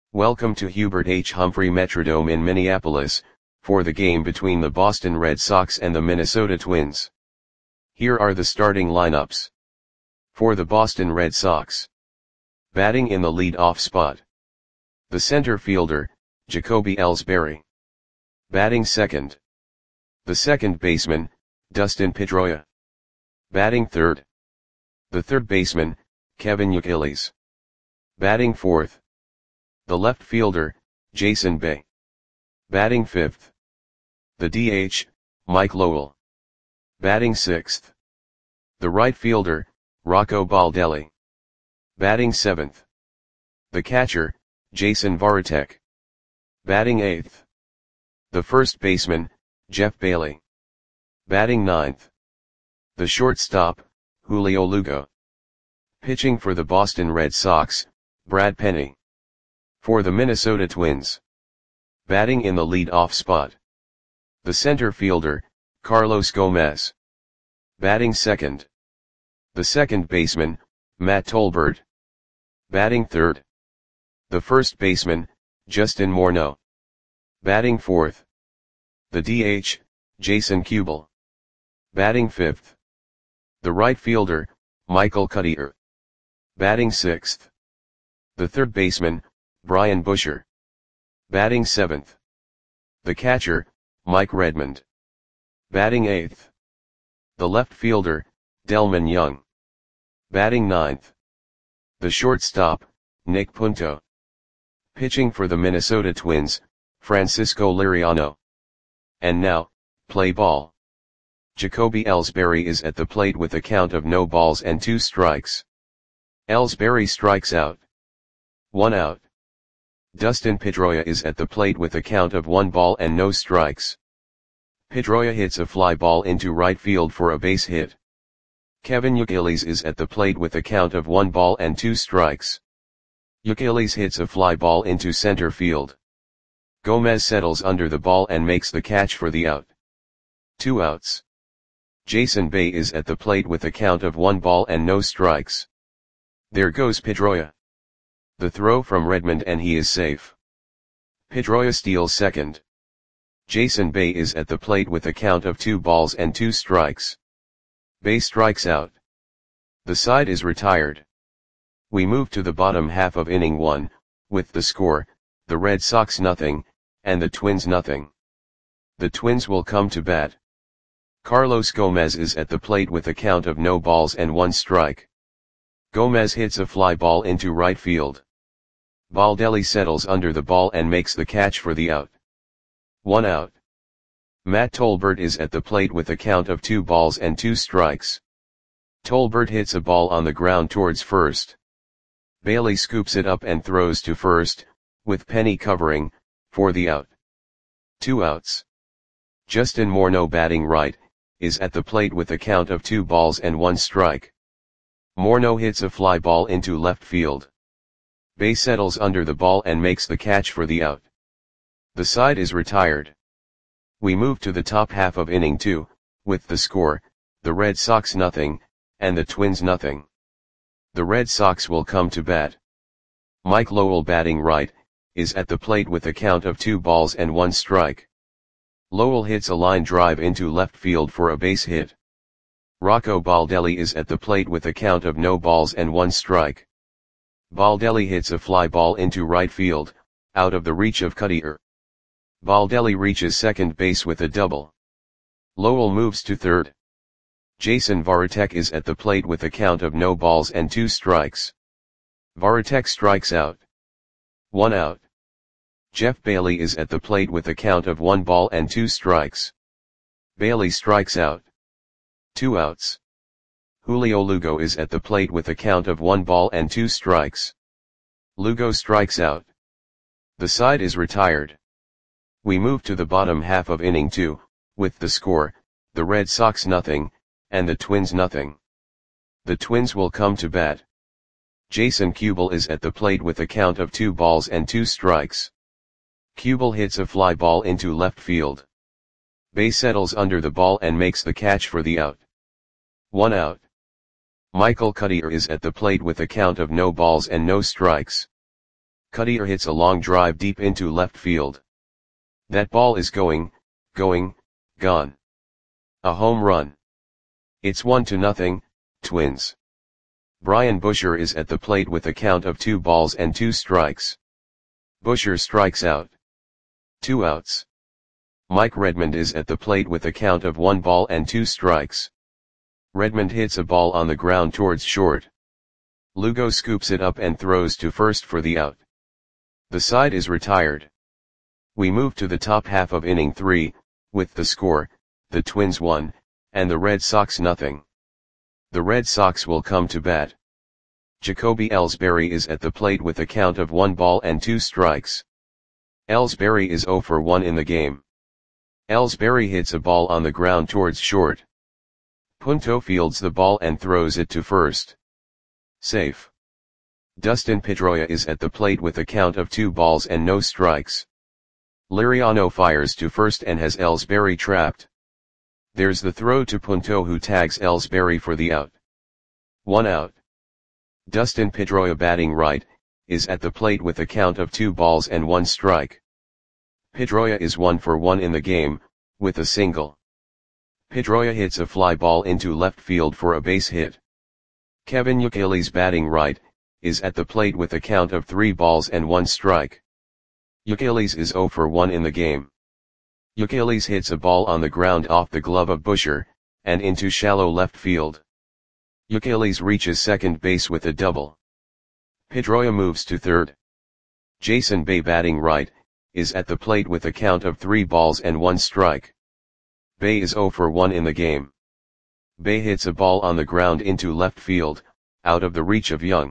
Welcome to Hubert H. Humphrey Metrodome in Minneapolis, for the game between the Boston Red Sox and the Minnesota Twins. Here are the starting lineups. For the Boston Red Sox. Batting in the lead-off spot. The center fielder, Jacoby Ellsbury. Batting second. The second baseman, Dustin Pedroia. Batting third. The third baseman, Kevin Youkilis. Batting fourth. The left fielder, Jason Bay. Batting fifth. The DH, Mike Lowell. Batting sixth. The right fielder, Rocco Baldelli. Batting seventh. The catcher, Jason Varitek. Batting eighth. The first baseman, Jeff Bailey. Batting ninth. The shortstop, Julio Lugo. Pitching for the Boston Red Sox, Brad Penny. For the Minnesota Twins. Batting in the lead-off spot. The center fielder, Carlos Gomez. Batting second. The second baseman, Matt Tolbert. Batting third. The first baseman, Justin Morneau. Batting fourth. The DH, Jason Kubel. Batting fifth. The right fielder, Michael Cuddyer. Batting sixth. The third baseman, Brian Busher. Batting seventh. The catcher, Mike Redmond. Batting eighth. The left fielder, Delman Young. Batting ninth. The shortstop, Nick Punto. Pitching for the Minnesota Twins, Francisco Liriano. And now, play ball. Jacoby Ellsbury is at the plate with a count of no balls and 2 strikes. Ellsbury strikes out. 1 out. Dustin Pedroia is at the plate with a count of 1 ball and no strikes. Pedroia hits a fly ball into right field for a base hit. Kevin Youkilis is at the plate with a count of 1 ball and 2 strikes. Youkilis hits a fly ball into center field. Gomez settles under the ball and makes the catch for the out. 2 outs. Jason Bay is at the plate with a count of 1 ball and no strikes. There goes Pedroia. The throw from Redmond and he is safe. Pedroia steals second. Jason Bay is at the plate with a count of 2 balls and 2 strikes. Bay strikes out. The side is retired. We move to the bottom half of inning 1, with the score, the Red Sox nothing, and the Twins nothing. The Twins will come to bat. Carlos Gomez is at the plate with a count of no balls and 1 strike. Gomez hits a fly ball into right field. Baldelli settles under the ball and makes the catch for the out. 1 out. Matt Tolbert is at the plate with a count of 2 balls and 2 strikes. Tolbert hits a ball on the ground towards first. Bailey scoops it up and throws to first, with Penny covering, for the out. 2 outs. Justin Morneau, batting right, is at the plate with a count of 2 balls and 1 strike. Morneau hits a fly ball into left field. Bay settles under the ball and makes the catch for the out. The side is retired. We move to the top half of inning 2, with the score, the Red Sox nothing, and the Twins nothing. The Red Sox will come to bat. Mike Lowell, batting right, is at the plate with a count of 2 balls and 1 strike. Lowell hits a line drive into left field for a base hit. Rocco Baldelli is at the plate with a count of no balls and 1 strike. Baldelli hits a fly ball into right field, out of the reach of Cuddyer. Baldelli reaches second base with a double. Lowell moves to third. Jason Varitek is at the plate with a count of no balls and 2 strikes. Varitek strikes out. 1 out. Jeff Bailey is at the plate with a count of 1 ball and 2 strikes. Bailey strikes out. 2 outs. Julio Lugo is at the plate with a count of 1 ball and 2 strikes. Lugo strikes out. The side is retired. We move to the bottom half of inning 2, with the score, the Red Sox nothing, and the Twins nothing. The Twins will come to bat. Jason Kubel is at the plate with a count of 2 balls and 2 strikes. Kubel hits a fly ball into left field. Bay settles under the ball and makes the catch for the out. 1 out. Michael Cuddyer is at the plate with a count of no balls and no strikes. Cuddyer hits a long drive deep into left field. That ball is going, gone. A home run. It's 1-0, Twins. Brian Busher is at the plate with a count of 2 balls and 2 strikes. Busher strikes out. 2 outs. Mike Redmond is at the plate with a count of 1 ball and 2 strikes. Redmond hits a ball on the ground towards short. Lugo scoops it up and throws to first for the out. The side is retired. We move to the top half of inning 3, with the score, the Twins 1, and the Red Sox nothing. The Red Sox will come to bat. Jacoby Ellsbury is at the plate with a count of 1 ball and 2 strikes. Ellsbury is 0 for 1 in the game. Ellsbury hits a ball on the ground towards short. Punto fields the ball and throws it to first. Safe. Dustin Pedroia is at the plate with a count of 2 balls and no strikes. Liriano fires to first and has Ellsbury trapped. There's the throw to Punto, who tags Ellsbury for the out. 1 out. Dustin Pedroia, batting right, is at the plate with a count of 2 balls and 1 strike. Pedroia is 1 for 1 in the game, with a single. Pedroia hits a fly ball into left field for a base hit. Kevin Youkilis, batting right, is at the plate with a count of 3 balls and 1 strike. Youkilis is 0 for 1 in the game. Youkilis hits a ball on the ground off the glove of Busher, and into shallow left field. Youkilis reaches second base with a double. Pedroia moves to third. Jason Bay, batting right, is at the plate with a count of 3 balls and 1 strike. Bay is 0 for 1 in the game. Bay hits a ball on the ground into left field, out of the reach of Young.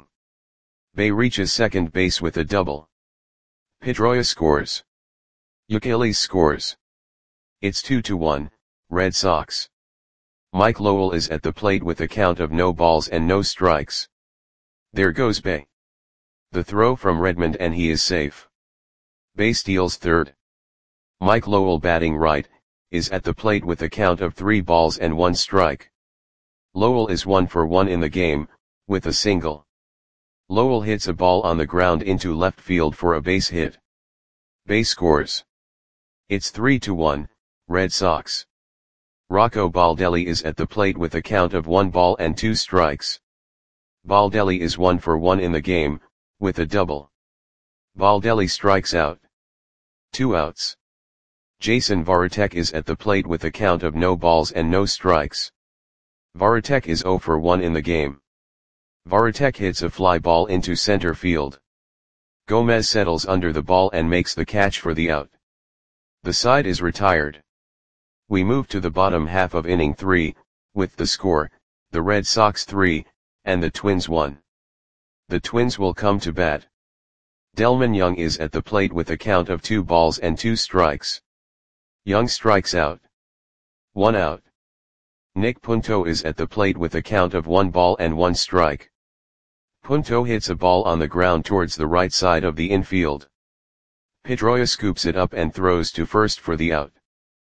Bay reaches second base with a double. Pedroia scores. Youkilis scores. It's 2-1, Red Sox. Mike Lowell is at the plate with a count of no balls and no strikes. There goes Bay. The throw from Redmond and he is safe. Bay steals third. Mike Lowell, batting right, is at the plate with a count of 3 balls and 1 strike. Lowell is 1 for 1 in the game, with a single. Lowell hits a ball on the ground into left field for a base hit. Bay scores. It's 3-1, Red Sox. Rocco Baldelli is at the plate with a count of 1 ball and 2 strikes. Baldelli is 1 for 1 in the game, with a double. Baldelli strikes out. 2 outs. Jason Varitek is at the plate with a count of no balls and no strikes. Varitek is 0 for 1 in the game. Varitek hits a fly ball into center field. Gomez settles under the ball and makes the catch for the out. The side is retired. We move to the bottom half of inning 3, with the score, the Red Sox 3, and the Twins 1. The Twins will come to bat. Delmon Young is at the plate with a count of 2 balls and 2 strikes. Young strikes out. 1 out. Nick Punto is at the plate with a count of 1 ball and 1 strike. Punto hits a ball on the ground towards the right side of the infield. Pedroia scoops it up and throws to first for the out.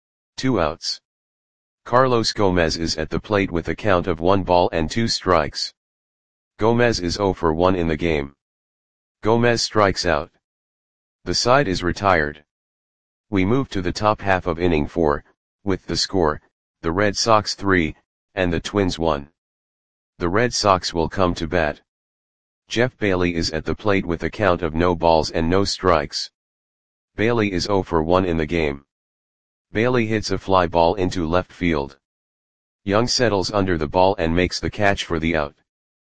2 outs. Carlos Gomez is at the plate with a count of 1 ball and 2 strikes. Gomez is 0 for 1 in the game. Gomez strikes out. The side is retired. We move to the top half of inning 4, with the score, the Red Sox 3, and the Twins 1. The Red Sox will come to bat. Jeff Bailey is at the plate with a count of no balls and no strikes. Bailey is 0 for 1 in the game. Bailey hits a fly ball into left field. Young settles under the ball and makes the catch for the out.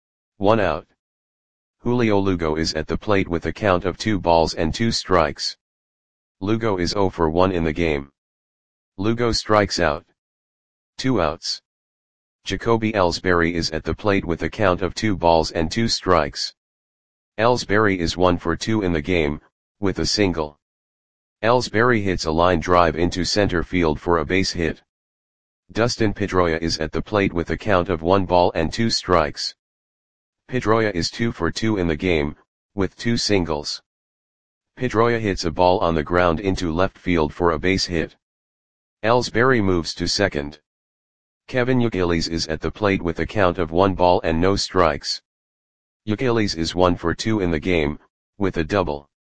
1 out. Julio Lugo is at the plate with a count of 2 balls and 2 strikes. Lugo is 0 for 1 in the game. Lugo strikes out. 2 outs. Jacoby Ellsbury is at the plate with a count of 2 balls and 2 strikes. Ellsbury is 1 for 2 in the game, with a single. Ellsbury hits a line drive into center field for a base hit. Dustin Pedroia is at the plate with a count of 1 ball and 2 strikes. Pedroia is 2 for 2 in the game, with 2 singles. Pedroia hits a ball on the ground into left field for a base hit. Ellsbury moves to second. Kevin Youkilis is at the plate with a count of 1 ball and no strikes. Youkilis is 1 for 2 in the game, with a double.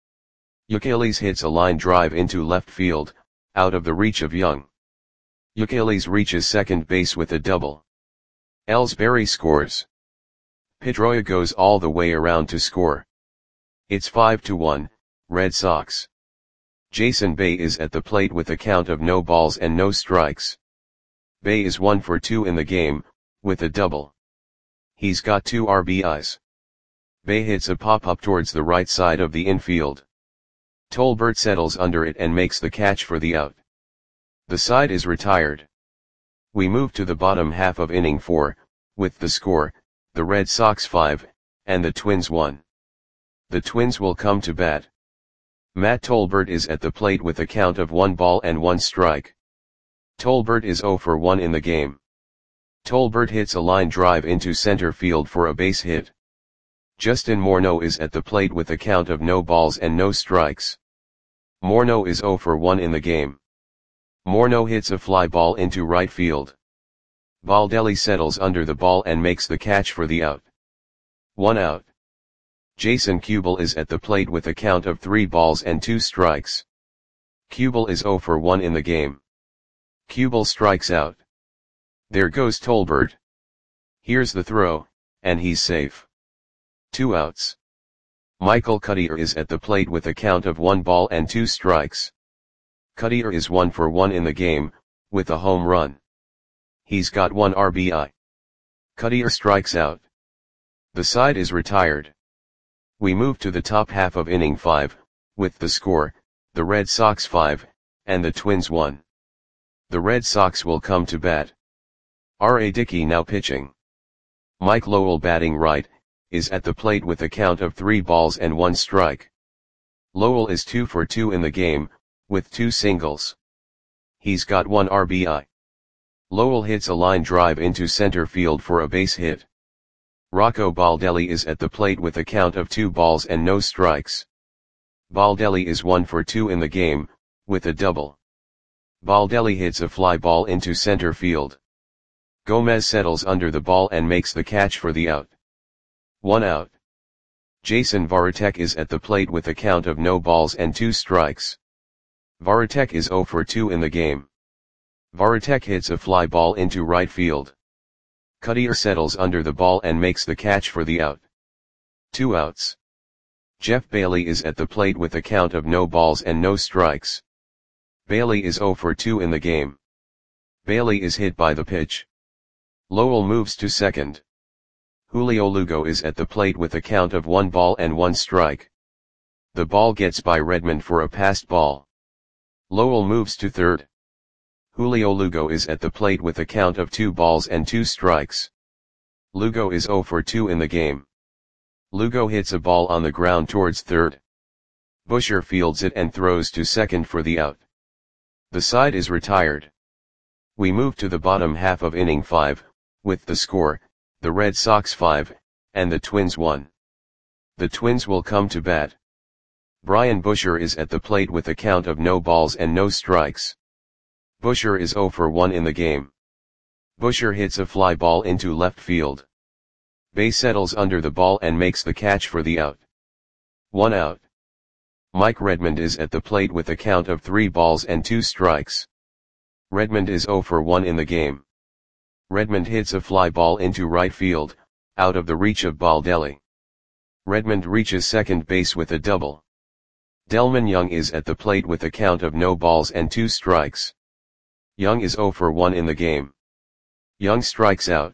Youkilis hits a line drive into left field, out of the reach of Young. Youkilis reaches second base with a double. Ellsbury scores. Pedroia goes all the way around to score. It's 5-1, Red Sox. Jason Bay is at the plate with a count of no balls and no strikes. Bay is 1 for 2 in the game, with a double. He's got 2 RBIs. Bay hits a pop-up towards the right side of the infield. Tolbert settles under it and makes the catch for the out. The side is retired. We move to the bottom half of inning 4, with the score, the Red Sox 5, and the Twins 1. The Twins will come to bat. Matt Tolbert is at the plate with a count of 1 ball and 1 strike. Tolbert is 0 for 1 in the game. Tolbert hits a line drive into center field for a base hit. Justin Morneau is at the plate with a count of no balls and no strikes. Morneau is 0 for 1 in the game. Morneau hits a fly ball into right field. Baldelli settles under the ball and makes the catch for the out. 1 out. Jason Kubel is at the plate with a count of 3 balls and 2 strikes. Kubel is 0 for 1 in the game. Kubel strikes out. There goes Tolbert. Here's the throw, and he's safe. 2 outs. Michael Cuddyer is at the plate with a count of 1 ball and 2 strikes. Cuddyer is 1 for 1 in the game, with a home run. He's got 1 RBI. Cuddyer strikes out. The side is retired. We move to the top half of inning 5, with the score, the Red Sox 5, and the Twins 1. The Red Sox will come to bat. R.A. Dickey now pitching. Mike Lowell batting right, is at the plate with a count of 3 balls and 1 strike. Lowell is 2 for 2 in the game, with 2 singles. He's got 1 RBI. Lowell hits a line drive into center field for a base hit. Rocco Baldelli is at the plate with a count of 2 balls and no strikes. Baldelli is 1 for 2 in the game, with a double. Baldelli hits a fly ball into center field. Gomez settles under the ball and makes the catch for the out. 1 out. Jason Varitek is at the plate with a count of no balls and 2 strikes. Varitek is 0 for 2 in the game. Varitek hits a fly ball into right field. Cuddyer settles under the ball and makes the catch for the out. 2 outs. Jeff Bailey is at the plate with a count of no balls and no strikes. Bailey is 0 for 2 in the game. Bailey is hit by the pitch. Lowell moves to second. Julio Lugo is at the plate with a count of 1 ball and 1 strike. The ball gets by Redmond for a passed ball. Lowell moves to third. Julio Lugo is at the plate with a count of 2 balls and 2 strikes. Lugo is 0 for 2 in the game. Lugo hits a ball on the ground towards third. Busher fields it and throws to second for the out. The side is retired. We move to the bottom half of inning 5, with the score, the Red Sox 5, and the Twins 1. The Twins will come to bat. Brian Busher is at the plate with a count of no balls and no strikes. Busher is 0 for 1 in the game. Busher hits a fly ball into left field. Bay settles under the ball and makes the catch for the out. 1 out. Mike Redmond is at the plate with a count of 3 balls and 2 strikes. Redmond is 0 for 1 in the game. Redmond hits a fly ball into right field, out of the reach of Baldelli. Redmond reaches second base with a double. Delman Young is at the plate with a count of no balls and 2 strikes. Young is 0 for 1 in the game. Young strikes out.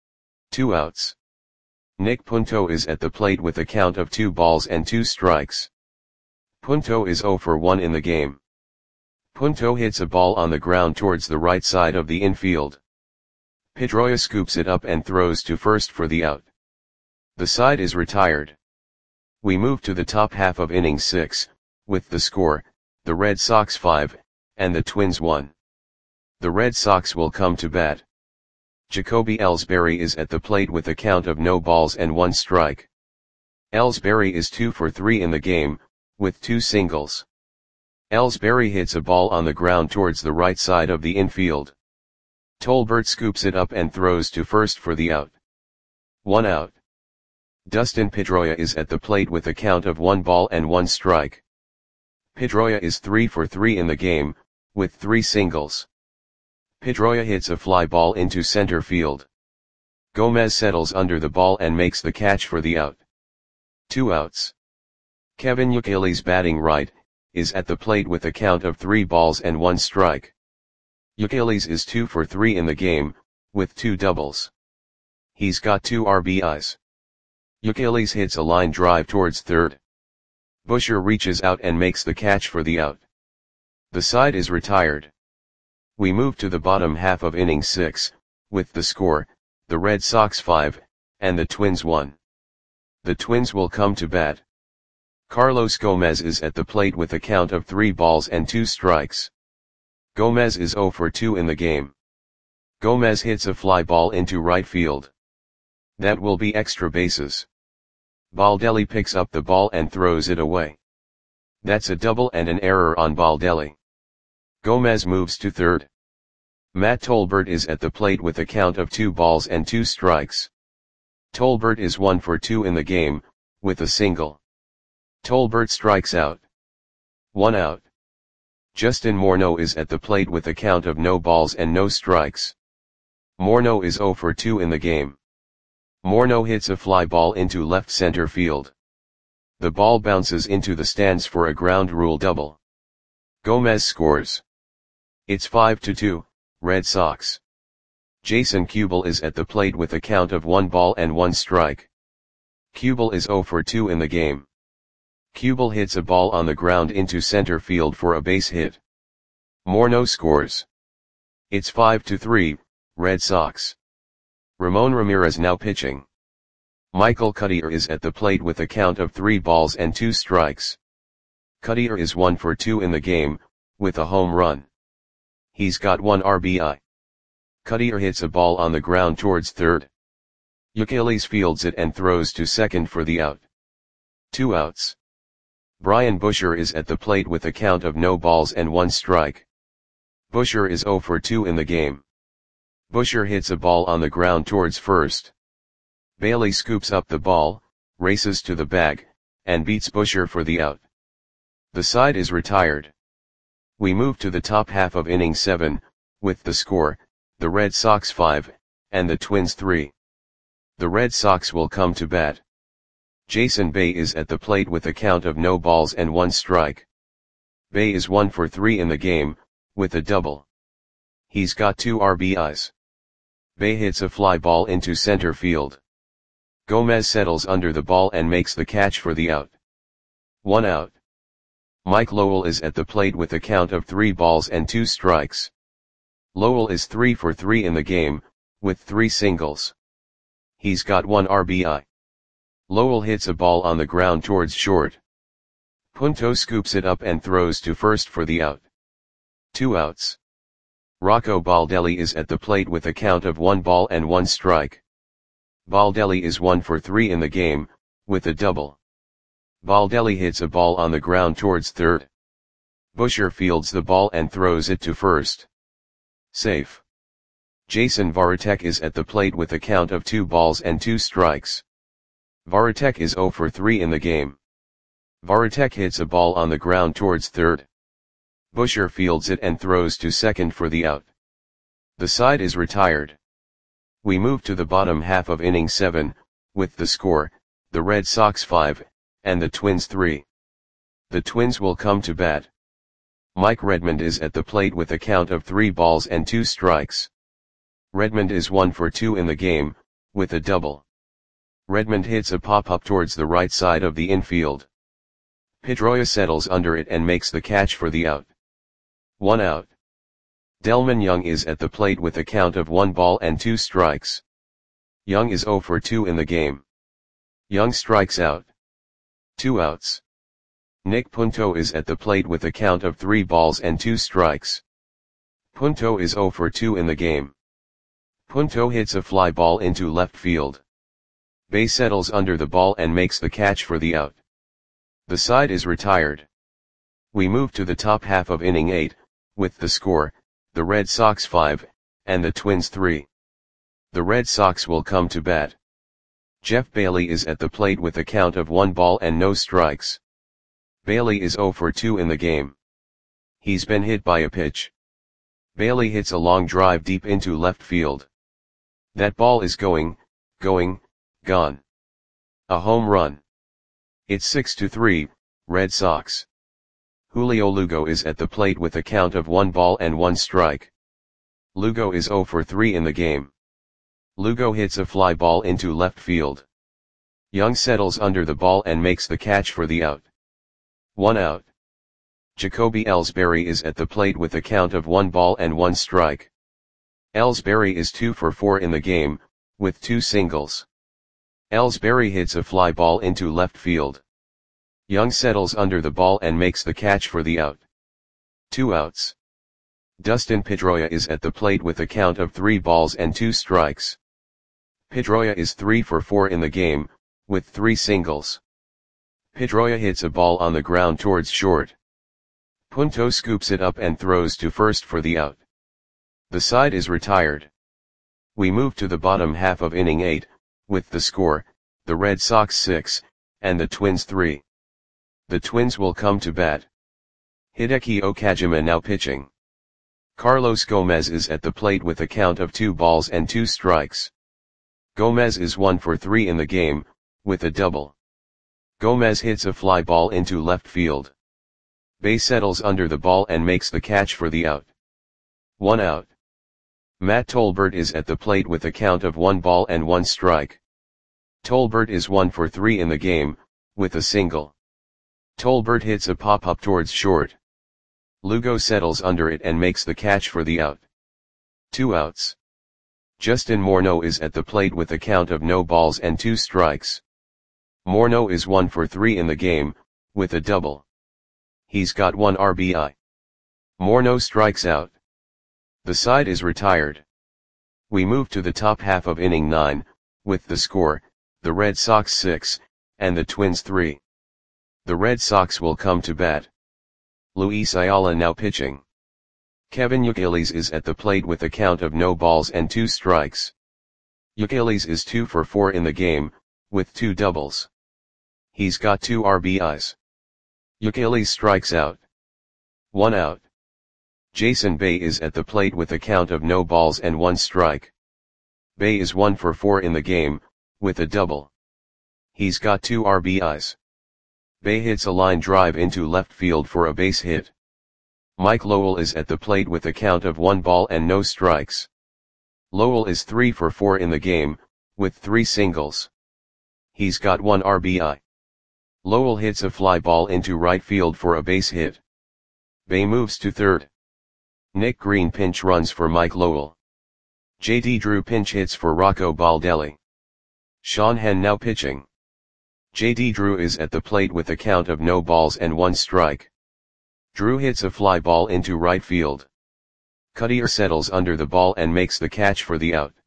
2 outs. Nick Punto is at the plate with a count of 2 balls and 2 strikes. Punto is 0 for 1 in the game. Punto hits a ball on the ground towards the right side of the infield. Pedroia scoops it up and throws to first for the out. The side is retired. We move to the top half of inning 6, with the score, the Red Sox 5, and the Twins 1. The Red Sox will come to bat. Jacoby Ellsbury is at the plate with a count of no balls and 1 strike. Ellsbury is 2 for 3 in the game, with 2 singles. Ellsbury hits a ball on the ground towards the right side of the infield. Tolbert scoops it up and throws to first for the out. 1 out. Dustin Pedroia is at the plate with a count of 1 ball and 1 strike. Pedroia is 3 for 3 in the game, with 3 singles. Pedroia hits a fly ball into center field. Gomez settles under the ball and makes the catch for the out. 2 outs. Kevin Youkilis, batting right, is at the plate with a count of 3 balls and 1 strike. Youkilis is 2 for 3 in the game, with 2 doubles. He's got 2 RBIs. Youkilis hits a line drive towards third. Busher reaches out and makes the catch for the out. The side is retired. We move to the bottom half of inning 6, with the score, the Red Sox 5, and the Twins 1. The Twins will come to bat. Carlos Gomez is at the plate with a count of 3 balls and 2 strikes. Gomez is 0 for 2 in the game. Gomez hits a fly ball into right field. That will be extra bases. Baldelli picks up the ball and throws it away. That's a double and an error on Baldelli. Gomez moves to third. Matt Tolbert is at the plate with a count of 2 balls and 2 strikes. Tolbert is 1 for 2 in the game, with a single. Tolbert strikes out. 1 out. Justin Morneau is at the plate with a count of no balls and no strikes. Morneau is 0 for 2 in the game. Morneau hits a fly ball into left center field. The ball bounces into the stands for a ground rule double. Gomez scores. It's 5-2, Red Sox. Jason Kubel is at the plate with a count of 1 ball and 1 strike. Kubel is 0 for 2 in the game. Kubel hits a ball on the ground into center field for a base hit. Morneau scores. It's 5-3, Red Sox. Ramon Ramirez now pitching. Michael Cuddyer is at the plate with a count of 3 balls and 2 strikes. Cuddyer is 1 for 2 in the game, with a home run. He's got 1 RBI. Cuddyer hits a ball on the ground towards third. Youkilis fields it and throws to second for the out. 2 outs. Brian Busher is at the plate with a count of no balls and 1 strike. Busher is 0 for 2 in the game. Busher hits a ball on the ground towards first. Bailey scoops up the ball, races to the bag, and beats Busher for the out. The side is retired. We move to the top half of inning 7, with the score, the Red Sox 5, and the Twins 3. The Red Sox will come to bat. Jason Bay is at the plate with a count of no balls and 1 strike. Bay is 1 for 3 in the game, with a double. He's got 2 RBIs. Bay hits a fly ball into center field. Gomez settles under the ball and makes the catch for the out. 1 out. Mike Lowell is at the plate with a count of 3 balls and 2 strikes. Lowell is 3 for 3 in the game, with 3 singles. He's got 1 RBI. Lowell hits a ball on the ground towards short. Punto scoops it up and throws to first for the out. 2 outs. Rocco Baldelli is at the plate with a count of 1 ball and 1 strike. Baldelli is 1 for 3 in the game, with a double. Baldelli hits a ball on the ground towards third. Busher fields the ball and throws it to first. Safe. Jason Varitek is at the plate with a count of 2 balls and 2 strikes. Varitek is 0 for 3 in the game. Varitek hits a ball on the ground towards third. Busher fields it and throws to second for the out. The side is retired. We move to the bottom half of inning 7, with the score, the Red Sox 5, and the Twins 3. The Twins will come to bat. Mike Redmond is at the plate with a count of 3 balls and 2 strikes. Redmond is 1 for 2 in the game, with a double. Redmond hits a pop-up towards the right side of the infield. Pedroia settles under it and makes the catch for the out. 1 out. Delmon Young is at the plate with a count of 1 ball and 2 strikes. Young is 0 for 2 in the game. Young strikes out. 2 outs. Nick Punto is at the plate with a count of 3 balls and 2 strikes. Punto is 0 for 2 in the game. Punto hits a fly ball into left field. Bay settles under the ball and makes the catch for the out. The side is retired. We move to the top half of inning 8, with the score, the Red Sox 5, and the Twins 3. The Red Sox will come to bat. Jeff Bailey is at the plate with a count of 1 ball and no strikes. Bailey is 0 for 2 in the game. He's been hit by a pitch. Bailey hits a long drive deep into left field. That ball is going, gone. A home run. It's 6-3, Red Sox. Julio Lugo is at the plate with a count of 1 ball and 1 strike. Lugo is 0 for 3 in the game. Lugo hits a fly ball into left field. Young settles under the ball and makes the catch for the out. 1 out. Jacoby Ellsbury is at the plate with a count of 1 ball and 1 strike. Ellsbury is 2 for 4 in the game, with 2 singles. Ellsbury hits a fly ball into left field. Young settles under the ball and makes the catch for the out. 2 outs. Dustin Pedroia is at the plate with a count of 3 balls and 2 strikes. Pedroia is 3 for 4 in the game, with 3 singles. Pedroia hits a ball on the ground towards short. Punto scoops it up and throws to first for the out. The side is retired. We move to the bottom half of inning 8, with the score, the Red Sox 6, and the Twins 3. The Twins will come to bat. Hideki Okajima now pitching. Carlos Gomez is at the plate with a count of 2 balls and 2 strikes. Gomez is 1 for 3 in the game, with a double. Gomez hits a fly ball into left field. Bay settles under the ball and makes the catch for the out. 1 out. Matt Tolbert is at the plate with a count of 1 ball and 1 strike. Tolbert is 1 for 3 in the game, with a single. Tolbert hits a pop-up towards short. Lugo settles under it and makes the catch for the out. 2 outs. Justin Morneau is at the plate with a count of no balls and 2 strikes. Morneau is 1 for 3 in the game, with a double. He's got 1 RBI. Morneau strikes out. The side is retired. We move to the top half of inning 9, with the score, the Red Sox 6, and the Twins 3. The Red Sox will come to bat. Luis Ayala now pitching. Kevin Youkilis is at the plate with a count of no balls and 2 strikes. Youkilis is 2 for 4 in the game, with 2 doubles. He's got 2 RBIs. Youkilis strikes out. 1 out. Jason Bay is at the plate with a count of no balls and 1 strike. Bay is 1 for 4 in the game, with a double. He's got 2 RBIs. Bay hits a line drive into left field for a base hit. Mike Lowell is at the plate with a count of 1 ball and no strikes. Lowell is 3 for 4 in the game, with 3 singles. He's got 1 RBI. Lowell hits a fly ball into right field for a base hit. Bay moves to third. Nick Green pinch runs for Mike Lowell. J.D. Drew pinch hits for Rocco Baldelli. Sean Henn now pitching. J.D. Drew is at the plate with a count of no balls and 1 strike. Drew hits a fly ball into right field. Cuddyer settles under the ball and makes the catch for the out.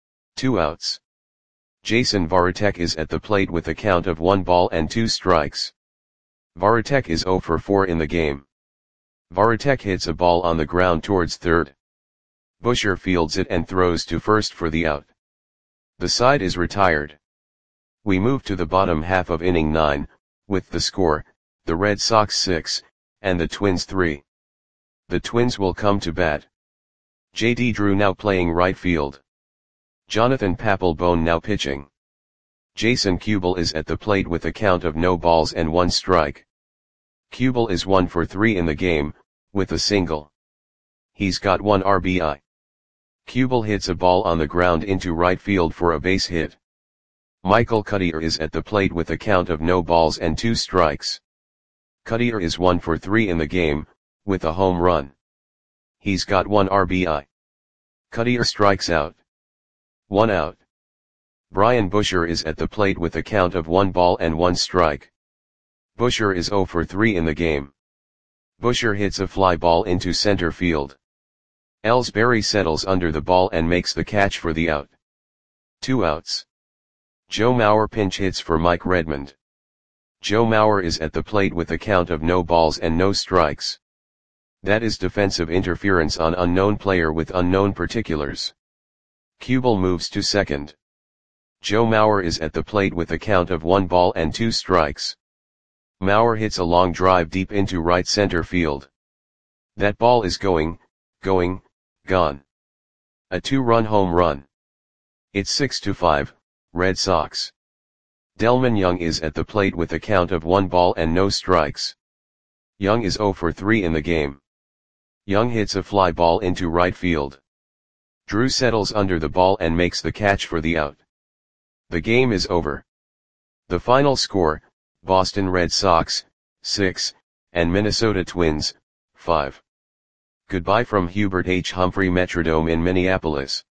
2 outs. Jason Varitek is at the plate with a count of 1 ball and 2 strikes. Varitek is 0 for 4 in the game. Varitek hits a ball on the ground towards third. Busher fields it and throws to first for the out. The side is retired. We move to the bottom half of inning 9, with the score, the Red Sox 6, and the Twins 3. The Twins will come to bat. J.D. Drew now playing right field. Jonathan Papelbon now pitching. Jason Kubel is at the plate with a count of no balls and 1 strike. Kubel is 1 for 3 in the game, with a single. He's got 1 RBI. Kubel hits a ball on the ground into right field for a base hit. Michael Cuddyer is at the plate with a count of no balls and 2 strikes. Cuddyer is 1 for 3 in the game, with a home run. He's got 1 RBI. Cuddyer strikes out. 1 out. Brian Busher is at the plate with a count of 1 ball and 1 strike. Busher is 0 for 3 in the game. Busher hits a fly ball into center field. Ellsbury settles under the ball and makes the catch for the out. 2 outs. Joe Mauer pinch hits for Mike Redmond. Joe Mauer is at the plate with a count of no balls and no strikes. That is defensive interference on unknown player with unknown particulars. Kubel moves to second. Joe Mauer is at the plate with a count of 1 ball and 2 strikes. Mauer hits a long drive deep into right center field. That ball is gone. A 2-run home run. It's 6-5, Red Sox. Delmon Young is at the plate with a count of 1 ball and no strikes. Young is 0 for 3 in the game. Young hits a fly ball into right field. Drew settles under the ball and makes the catch for the out. The game is over. The final score, Boston Red Sox, 6, and Minnesota Twins, 5. Goodbye from Hubert H. Humphrey Metrodome in Minneapolis.